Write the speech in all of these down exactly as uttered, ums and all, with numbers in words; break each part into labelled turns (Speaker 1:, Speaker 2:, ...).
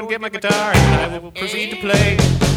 Speaker 1: get my guitar and I will proceed to play.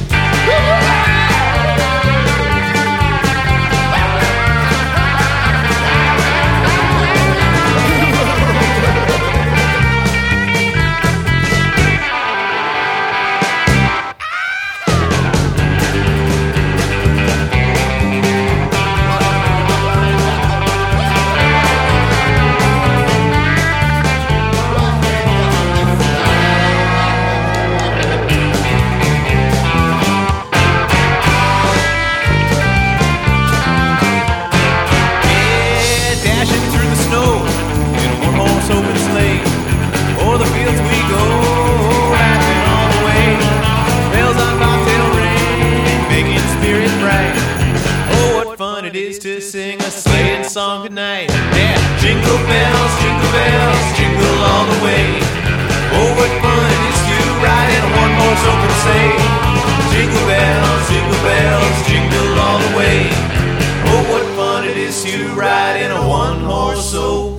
Speaker 1: Open sleigh, o'er the fields we go, laughing all the way. Bells on bobtail ring, making spirit bright. Oh, what fun it is to sing a sleighing song tonight. Yeah, jingle bells, jingle bells, jingle all the way. Oh, what fun it is to ride in a one-horse open sleigh. Jingle bells, jingle bells, jingle all the way. Oh, what fun it is to ride in a one-horse open